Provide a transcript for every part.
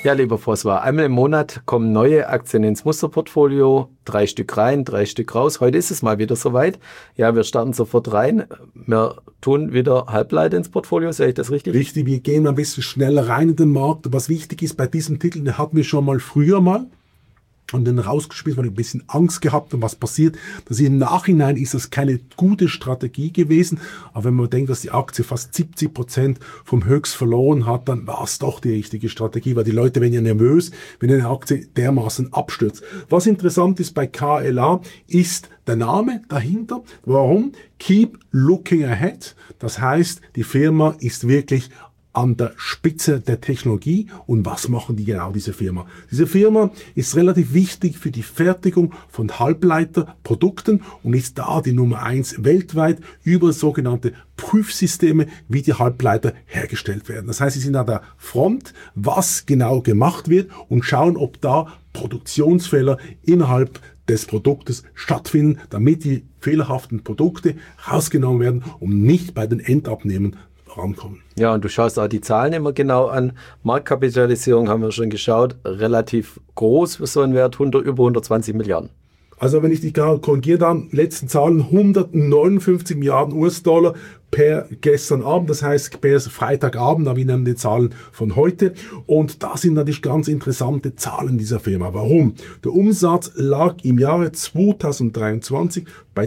Ja, lieber François, einmal im Monat kommen neue Aktien ins Musterportfolio, 3 Stück rein, 3 Stück raus. Heute ist es mal wieder soweit. Ja, wir starten sofort rein. Wir tun wieder Halbleiter ins Portfolio, sehe ich das richtig? Richtig, wir gehen ein bisschen schneller rein in den Markt. Und was wichtig ist bei diesem Titel, den hatten wir schon mal früher mal. Und dann rausgespielt, weil ich ein bisschen Angst gehabt und was passiert. Dass im Nachhinein ist das keine gute Strategie gewesen. Aber wenn man denkt, dass die Aktie fast 70% vom Höchst verloren hat, dann war es doch die richtige Strategie, weil die Leute werden ja nervös, wenn eine Aktie dermaßen abstürzt. Was interessant ist bei KLA, ist der Name dahinter. Warum? Keep looking ahead. Das heißt, die Firma ist wirklich an der Spitze der Technologie. Und was machen die genau, diese Firma? Diese Firma ist relativ wichtig für die Fertigung von Halbleiterprodukten und ist da die Nummer 1 weltweit über sogenannte Prüfsysteme, wie die Halbleiter hergestellt werden. Das heißt, sie sind an der Front, was genau gemacht wird und schauen, ob da Produktionsfehler innerhalb des Produktes stattfinden, damit die fehlerhaften Produkte rausgenommen werden, um nicht bei den Endabnehmern rankommen. Ja, und du schaust auch die Zahlen immer genau an. Marktkapitalisierung haben wir schon geschaut, relativ groß für so einen Wert, über 120 Milliarden. Also wenn ich die korrigiere, dann letzten Zahlen 159 Milliarden US-Dollar per gestern Abend, das heißt per Freitagabend, aber wir nehmen die Zahlen von heute. Und da sind natürlich ganz interessante Zahlen dieser Firma. Warum? Der Umsatz lag im Jahre 2023 bei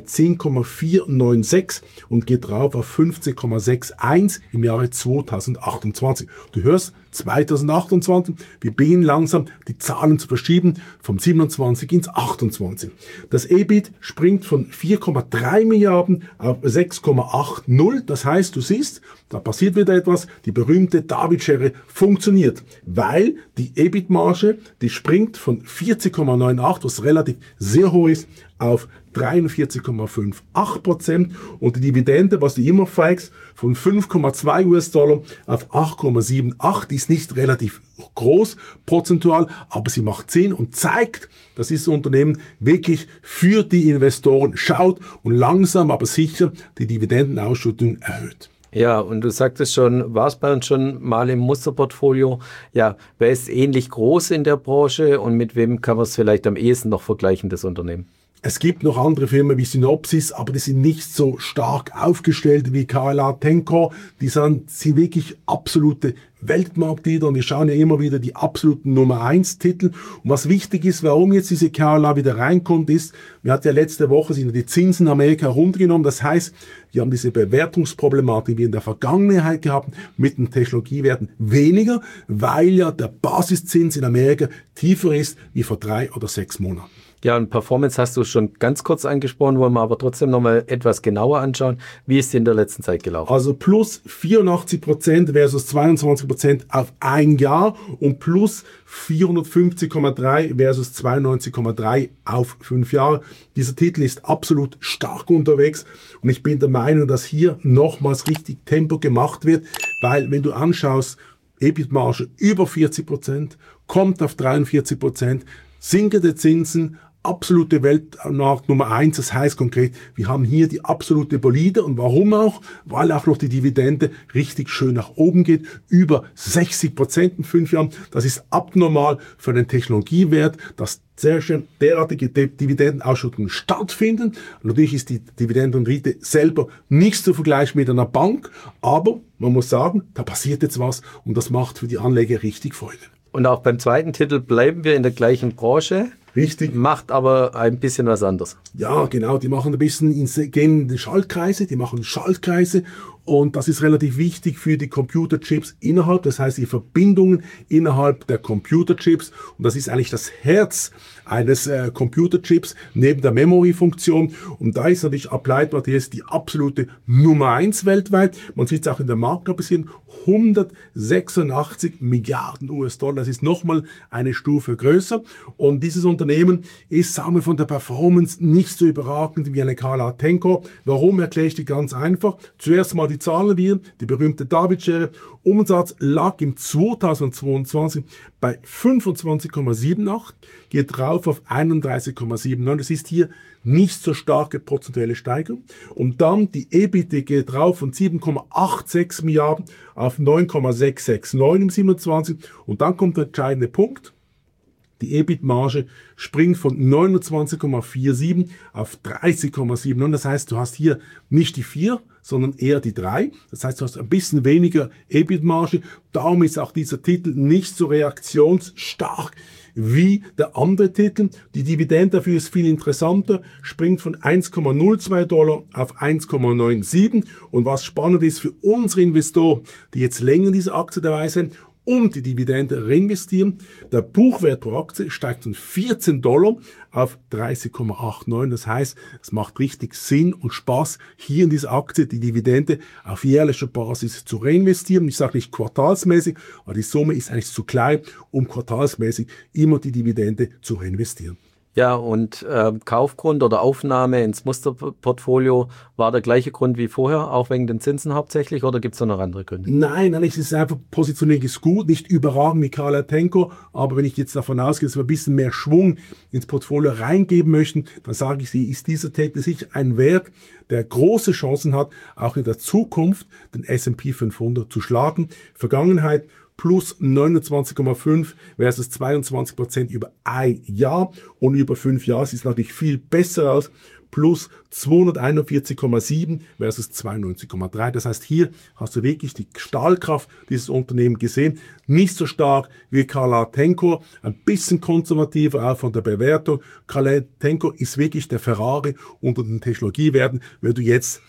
10,496 und geht drauf auf 15,61 im Jahre 2028. Du hörst, 2028, wir beginnen langsam die Zahlen zu verschieben vom 27 ins 28. Das EBIT springt von 4,3 Milliarden auf 6,80. Das heißt, du siehst, da passiert wieder etwas, die berühmte David-Schere funktioniert, weil die EBIT-Marge, die springt von 40,98, was relativ sehr hoch ist, auf 43,58% und die Dividende, was du immer feigst, von 5,2 US-Dollar auf 8,78, die ist nicht relativ groß prozentual, aber sie macht Sinn und zeigt, dass dieses Unternehmen wirklich für die Investoren schaut und langsam aber sicher die Dividendenausschüttung erhöht. Ja, und du sagtest schon, war es bei uns schon mal im Musterportfolio. Ja, wer ist ähnlich groß in der Branche und mit wem kann man es vielleicht am ehesten noch vergleichen, das Unternehmen? Es gibt noch andere Firmen wie Synopsys, aber die sind nicht so stark aufgestellt wie KLA Tencor. Die sind wirklich absolute Weltmarktleader und wir schauen ja immer wieder die absoluten Nummer 1 Titel. Und was wichtig ist, warum jetzt diese KLA wieder reinkommt, ist, wir hatten ja letzte Woche sind die Zinsen in Amerika runtergenommen. Das heißt, wir haben diese Bewertungsproblematik wie in der Vergangenheit gehabt mit den Technologiewerten weniger, weil ja der Basiszins in Amerika tiefer ist wie vor 3 oder 6 Monaten. Ja, und Performance hast du schon ganz kurz angesprochen, wollen wir aber trotzdem nochmal etwas genauer anschauen. Wie ist die in der letzten Zeit gelaufen? Also plus 84% versus 22% auf ein Jahr und plus 450,3 versus 92,3 auf 5 Jahre. Dieser Titel ist absolut stark unterwegs und ich bin der Meinung, dass hier nochmals richtig Tempo gemacht wird, weil wenn du anschaust, EBIT-Marge über 40%, kommt auf 43%, sinkende Zinsen, absolute Weltmarkt Nummer 1, das heißt konkret, wir haben hier die absolute Bolide und warum auch? Weil auch noch die Dividende richtig schön nach oben geht, über 60% in 5 Jahren. Das ist abnormal für einen Technologiewert, dass sehr schön derartige Dividendenausschüttungen stattfinden. Natürlich ist die Dividendenrendite selber nicht zu vergleichen mit einer Bank, aber man muss sagen, da passiert jetzt was und das macht für die Anleger richtig Freude. Und auch beim zweiten Titel bleiben wir in der gleichen Branche. Richtig. Macht aber ein bisschen was anderes. Ja, genau. Die machen ein bisschen, gehen in die Schaltkreise, und das ist relativ wichtig für die Computerchips innerhalb, das heißt die Verbindungen innerhalb der Computerchips und das ist eigentlich das Herz eines Computerchips neben der Memory-Funktion und da ist natürlich Applied Materials die absolute Nummer 1 weltweit. Man sieht es auch in der Marktkapitalisierung, 186 Milliarden US-Dollar, das ist nochmal eine Stufe größer und dieses Unternehmen ist, sagen wir, von der Performance nicht so überragend wie eine KLA Tencor. Warum, erkläre ich dir ganz einfach. Zuerst mal die Zahlen wir, die berühmte David-Schere. Umsatz lag im 2022 bei 25,78, geht rauf auf 31,79. Das ist hier nicht so starke prozentuelle Steigerung. Und dann die EBIT geht rauf von 7,86 Milliarden auf 9,669 im 27. Und dann kommt der entscheidende Punkt. Die EBIT-Marge springt von 29,47 auf 30,79. Das heißt, du hast hier nicht die 4, sondern eher die 3. Das heißt, du hast ein bisschen weniger EBIT-Marge. Darum ist auch dieser Titel nicht so reaktionsstark wie der andere Titel. Die Dividende dafür ist viel interessanter, springt von $1,02 auf 1,97. Und was spannend ist für unsere Investoren, die jetzt länger in dieser Aktie dabei sind, und die Dividende reinvestieren. Der Buchwert pro Aktie steigt von $14 auf 30,89. Das heißt, es macht richtig Sinn und Spaß, hier in dieser Aktie die Dividende auf jährlicher Basis zu reinvestieren. Ich sage nicht quartalsmäßig, aber die Summe ist eigentlich zu klein, um quartalsmäßig immer die Dividende zu reinvestieren. Ja, und Kaufgrund oder Aufnahme ins Musterportfolio war der gleiche Grund wie vorher, auch wegen den Zinsen hauptsächlich, oder gibt es noch andere Gründe? Nein, es ist einfach, Positionierung ist gut, nicht überragend wie Carla Tenco, aber wenn ich jetzt davon ausgehe, dass wir ein bisschen mehr Schwung ins Portfolio reingeben möchten, dann sage ich, ist dieser Titel sicher ein Wert, der große Chancen hat, auch in der Zukunft den S&P 500 zu schlagen. Vergangenheit plus 29,5 versus 22% über ein Jahr und über 5 Jahre ist natürlich viel besser als plus 241,7 versus 92,3. Das heißt, hier hast du wirklich die Stahlkraft dieses Unternehmens gesehen. Nicht so stark wie Carla Tenco, ein bisschen konservativer auch von der Bewertung. Carla Tenco ist wirklich der Ferrari unter den Technologiewerten, wenn du jetzt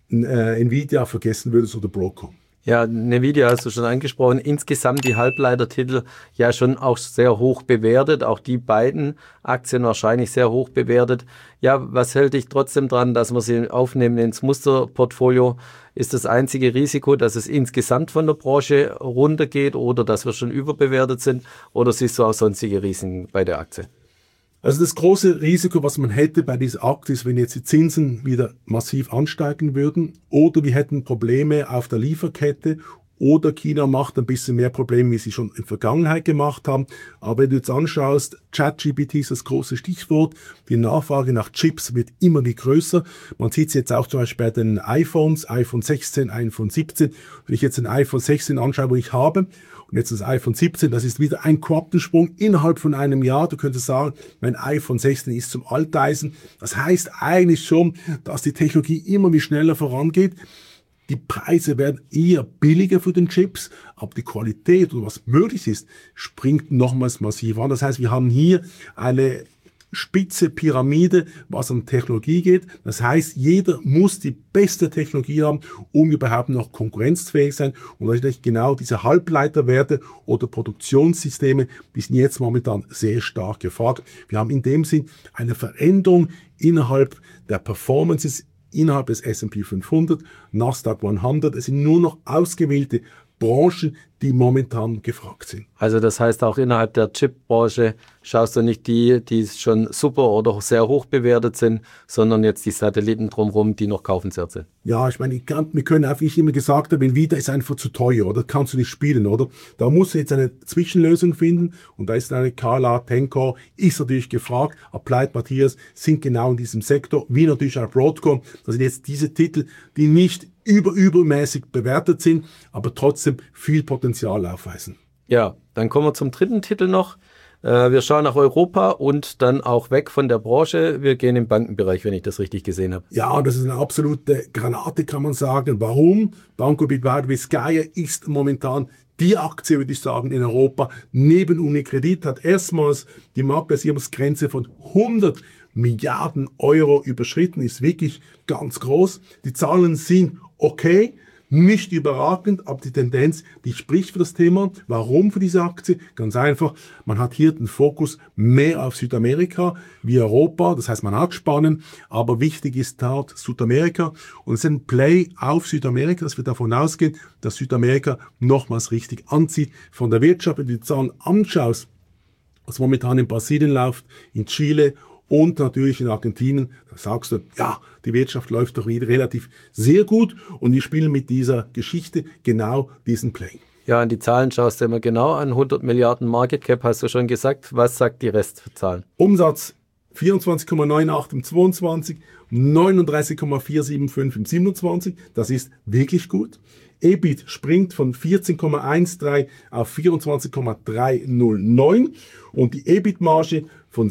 Nvidia vergessen würdest oder Broadcom. Ja, Nvidia hast du schon angesprochen. Insgesamt die Halbleitertitel ja schon auch sehr hoch bewertet. Auch die beiden Aktien wahrscheinlich sehr hoch bewertet. Ja, was hält dich trotzdem dran, dass wir sie aufnehmen ins Musterportfolio? Ist das einzige Risiko, dass es insgesamt von der Branche runtergeht oder dass wir schon überbewertet sind? Oder siehst du auch sonstige Risiken bei der Aktie? Also das große Risiko, was man hätte bei dieser Aktie, ist, wenn jetzt die Zinsen wieder massiv ansteigen würden oder wir hätten Probleme auf der Lieferkette oder China macht ein bisschen mehr Probleme, wie sie schon in der Vergangenheit gemacht haben. Aber wenn du jetzt anschaust, ChatGPT ist das große Stichwort, die Nachfrage nach Chips wird immer wie größer. Man sieht es jetzt auch zum Beispiel bei den iPhones, iPhone 16, iPhone 17. Wenn ich jetzt ein iPhone 16 anschaue, wo ich habe, und jetzt das iPhone 17, das ist wieder ein Quantensprung innerhalb von einem Jahr. Du könntest sagen, mein iPhone 16 ist zum Alteisen. Das heißt eigentlich schon, dass die Technologie immer wie schneller vorangeht. Die Preise werden eher billiger für den Chips, aber die Qualität oder was möglich ist, springt nochmals massiv an. Das heißt, wir haben hier eine spitze Pyramide, was an Technologie geht. Das heißt, jeder muss die beste Technologie haben, um überhaupt noch konkurrenzfähig sein. Und natürlich genau diese Halbleiterwerte oder Produktionssysteme, die sind jetzt momentan sehr stark gefragt. Wir haben in dem Sinn eine Veränderung innerhalb der Performances, innerhalb des S&P 500, Nasdaq 100. Es sind nur noch ausgewählte Branchen, die momentan gefragt sind. Also das heißt, auch innerhalb der Chip-Branche schaust du nicht die schon super oder sehr hoch bewertet sind, sondern jetzt die Satelliten drumherum, die noch kaufenswert sind. Ja, ich meine, wir können einfach nicht immer gesagt haben, Nvidia ist einfach zu teuer, oder? Kannst du nicht spielen, oder? Da musst du jetzt eine Zwischenlösung finden und da ist eine Carla Tenco, ist natürlich gefragt. Applied Materials sind genau in diesem Sektor, wie natürlich auch Broadcom. Das sind jetzt diese Titel, die nicht übermäßig bewertet sind, aber trotzdem viel Potenzial aufweisen. Ja, dann kommen wir zum dritten Titel noch. Wir schauen nach Europa und dann auch weg von der Branche. Wir gehen im Bankenbereich, wenn ich das richtig gesehen habe. Ja, das ist eine absolute Granate, kann man sagen. Warum? Banco Bilbao Vizcaya ist momentan die Aktie, würde ich sagen, in Europa neben UniCredit, hat erstmals die Marktplatzierungsgrenze von 100 Milliarden Euro überschritten, ist wirklich ganz groß. Die Zahlen sind okay, nicht überragend, aber die Tendenz, die spricht für das Thema. Warum für diese Aktie? Ganz einfach, man hat hier den Fokus mehr auf Südamerika wie Europa, das heißt, man hat Spanien, aber wichtig ist dort Südamerika und es ist ein Play auf Südamerika, dass wir davon ausgehen, dass Südamerika nochmals richtig anzieht. Von der Wirtschaft, wenn du die Zahlen anschaust, was momentan in Brasilien läuft, in Chile Und natürlich in Argentinien, da sagst du, ja, die Wirtschaft läuft doch wieder relativ sehr gut und wir spielen mit dieser Geschichte genau diesen Play. Ja, an die Zahlen schaust du immer genau an. 100 Milliarden Market Cap hast du schon gesagt. Was sagt die Restzahlen? Umsatz 24,98 im 22, 39,475 im 27. Das ist wirklich gut. EBIT springt von 14,13 auf 24,309 und die EBIT-Marge von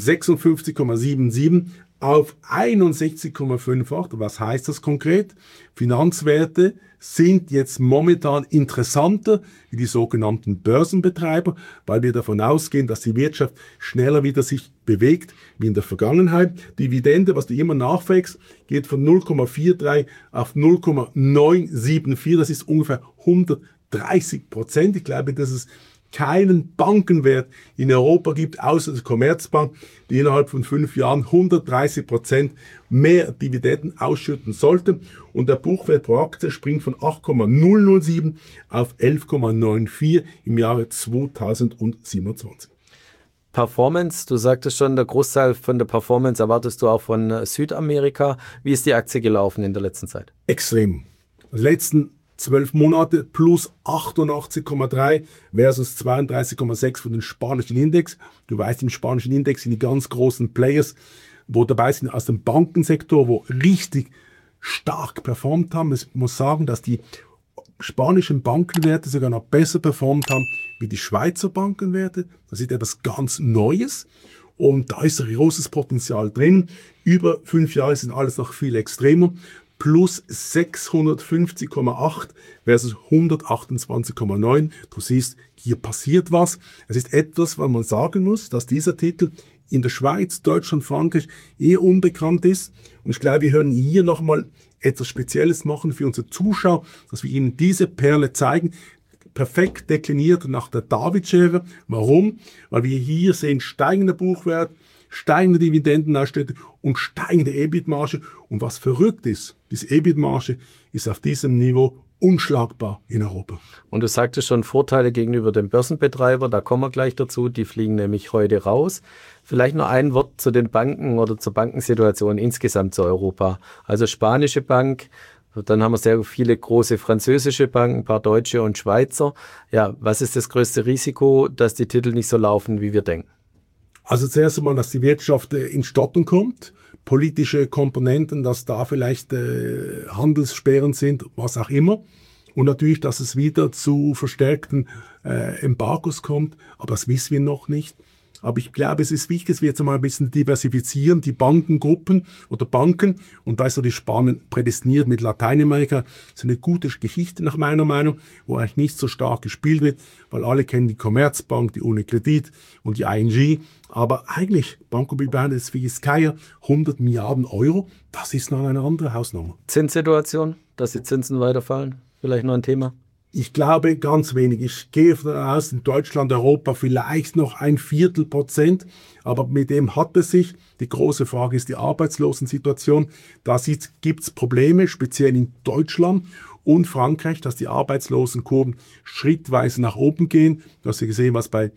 56,77 auf 61,58. Was heißt das konkret? Finanzwerte sind jetzt momentan interessanter wie die sogenannten Börsenbetreiber, weil wir davon ausgehen, dass die Wirtschaft schneller wieder sich bewegt wie in der Vergangenheit. Dividende, was du immer nachwächst, geht von 0,43 auf 0,974. Das ist ungefähr 130%. Ich glaube, dass es keinen Bankenwert in Europa gibt, außer der Commerzbank, die innerhalb von 5 Jahren 130% mehr Dividenden ausschütten sollte. Und der Buchwert pro Aktie springt von 8,007 auf 11,94 im Jahre 2027. Performance, du sagtest schon, der Großteil von der Performance erwartest du auch von Südamerika. Wie ist die Aktie gelaufen in der letzten Zeit? Extrem. Die letzten 12 Monate plus 88,3 versus 32,6 von den spanischen Index. Du weißt, im spanischen Index sind die ganz großen Players, wo dabei sind aus dem Bankensektor, wo richtig stark performt haben. Ich muss sagen, dass die spanischen Bankenwerte sogar noch besser performt haben wie die Schweizer Bankenwerte. Das ist etwas ganz Neues. Und da ist ein großes Potenzial drin. Über 5 Jahre sind alles noch viel extremer. Plus 650,8 versus 128,9. Du siehst, hier passiert was. Es ist etwas, was man sagen muss, dass dieser Titel in der Schweiz, Deutschland, Frankreich eher unbekannt ist. Und ich glaube, wir hören hier nochmal etwas Spezielles machen für unsere Zuschauer, dass wir ihnen diese Perle zeigen. Perfekt dekliniert nach der David-Schere. Warum? Weil wir hier sehen steigender Buchwert, steigende Dividendenausschüttung und steigende EBIT-Marge. Und was verrückt ist, diese EBIT-Marge ist auf diesem Niveau unschlagbar in Europa. Und du sagtest schon Vorteile gegenüber dem Börsenbetreiber, da kommen wir gleich dazu, die fliegen nämlich heute raus. Vielleicht noch ein Wort zu den Banken oder zur Bankensituation insgesamt zu Europa. Also spanische Bank, dann haben wir sehr viele große französische Banken, ein paar deutsche und Schweizer. Ja, was ist das größte Risiko, dass die Titel nicht so laufen, wie wir denken? Also zuerst einmal, dass die Wirtschaft ins Stocken kommt, politische Komponenten, dass da vielleicht Handelssperren sind, was auch immer. Und natürlich, dass es wieder zu verstärkten Embargos kommt, aber das wissen wir noch nicht. Aber ich glaube, es ist wichtig, dass wir jetzt mal ein bisschen diversifizieren, die Bankengruppen oder Banken. Und da ist so die Spanien prädestiniert mit Lateinamerika. Das ist eine gute Geschichte nach meiner Meinung, wo eigentlich nicht so stark gespielt wird, weil alle kennen die Commerzbank, die Unicredit und die ING. Aber eigentlich, Banco Bilbao des Vizcaya, 100 Milliarden Euro, das ist noch eine andere Hausnummer. Zinssituation, dass die Zinsen weiterfallen, vielleicht noch ein Thema? Ich glaube ganz wenig. Ich gehe davon aus, in Deutschland, Europa vielleicht noch 1/4%, aber mit dem hat es sich. Die große Frage ist die Arbeitslosensituation. Da gibt es Probleme, speziell in Deutschland und Frankreich, dass die Arbeitslosenkurven schrittweise nach oben gehen. Du hast ja gesehen, was bei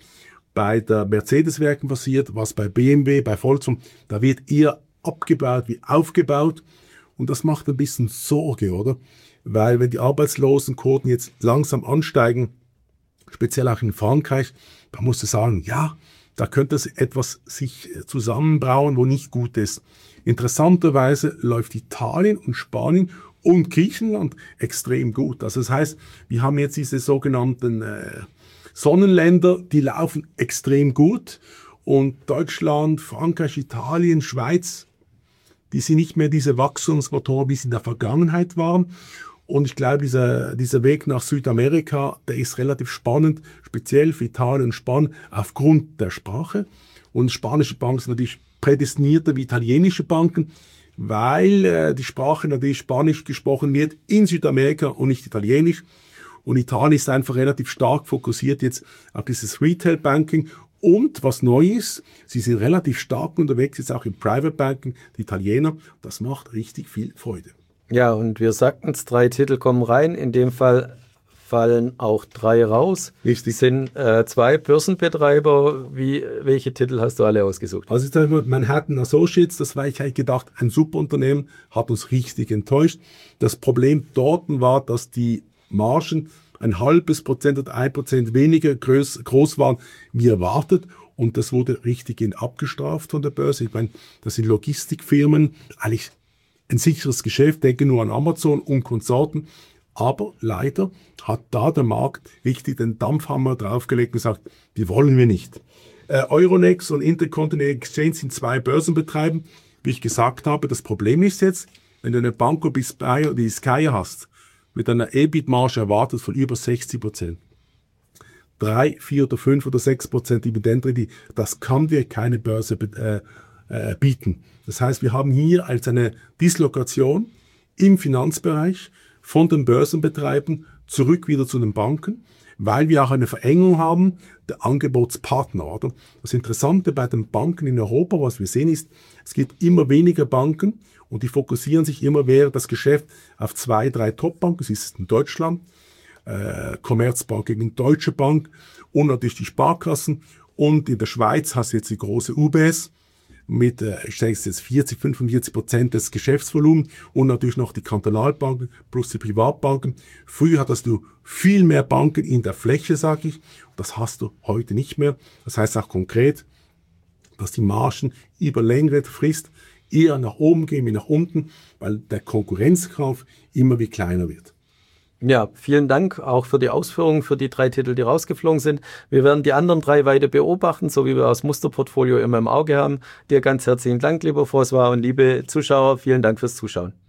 der Mercedes-Werken passiert, was bei BMW, bei Volkswagen, da wird eher abgebaut wie aufgebaut. Und das macht ein bisschen Sorge, oder? Weil wenn die Arbeitslosenquoten jetzt langsam ansteigen, speziell auch in Frankreich, da musst du sagen, ja, da könnte es etwas sich zusammenbrauen, wo nicht gut ist. Interessanterweise läuft Italien und Spanien und Griechenland extrem gut. Also das heißt, wir haben jetzt diese sogenannten Sonnenländer, die laufen extrem gut. Und Deutschland, Frankreich, Italien, Schweiz, die sind nicht mehr diese Wachstumsmotoren, wie sie in der Vergangenheit waren. Und ich glaube, dieser Weg nach Südamerika, der ist relativ spannend, speziell für Italien und Spanien, aufgrund der Sprache. Und spanische Banken sind natürlich prädestinierter wie italienische Banken, weil die Sprache natürlich Spanisch gesprochen wird in Südamerika und nicht Italienisch. Und Italien ist einfach relativ stark fokussiert jetzt auf dieses Retail-Banking. Und was neu ist, sie sind relativ stark unterwegs, jetzt auch im Private Banking, die Italiener. Das macht richtig viel Freude. Ja, und wir sagten es, 3 Titel kommen rein, in dem Fall fallen auch 3 raus. Richtig. Es sind 2 Börsenbetreiber. Welche Titel hast du alle ausgesucht? Also ich sage mal, Manhattan Associates, das war ich eigentlich gedacht, ein super Unternehmen, hat uns richtig enttäuscht. Das Problem dort war, dass die Margen 0,5% oder 1% weniger groß waren, wie erwartet. Und das wurde richtig abgestraft von der Börse. Ich meine, das sind Logistikfirmen, eigentlich ein sicheres Geschäft, denke nur an Amazon und Konsorten. Aber leider hat da der Markt richtig den Dampfhammer draufgelegt und gesagt, die wollen wir nicht. Euronext und Intercontinental Exchange sind 2 Börsenbetreiber. Wie ich gesagt habe, das Problem ist jetzt, wenn du eine Banco Biscaya hast, mit einer EBIT-Marge erwartet von über 60%, 3, 4 oder 5 oder 6% Dividendenrendite, das kann dir keine Börse bieten. Das heißt, wir haben hier als eine Dislokation im Finanzbereich von den Börsenbetreibern zurück wieder zu den Banken, weil wir auch eine Verengung haben der Angebotspartner. Oder? Das Interessante bei den Banken in Europa, was wir sehen, ist, es gibt immer weniger Banken und die fokussieren sich immer mehr das Geschäft auf 2, 3 Top-Banken. Das ist in Deutschland, Commerzbank gegen Deutsche Bank und natürlich die Sparkassen. Und in der Schweiz hast du jetzt die große UBS mit, ich sage jetzt 40-45% des Geschäftsvolumens und natürlich noch die Kantonalbanken plus die Privatbanken. Früher hattest du viel mehr Banken in der Fläche, sage ich. Das hast du heute nicht mehr. Das heißt auch konkret, dass die Margen über längere Frist eher nach oben gehen wie nach unten, weil der Konkurrenzkampf immer wie kleiner wird. Ja, vielen Dank auch für die Ausführungen, für die 3 Titel, die rausgeflogen sind. Wir werden die anderen 3 weiter beobachten, so wie wir das Musterportfolio immer im Auge haben. Dir ganz herzlichen Dank, lieber François, und liebe Zuschauer, vielen Dank fürs Zuschauen.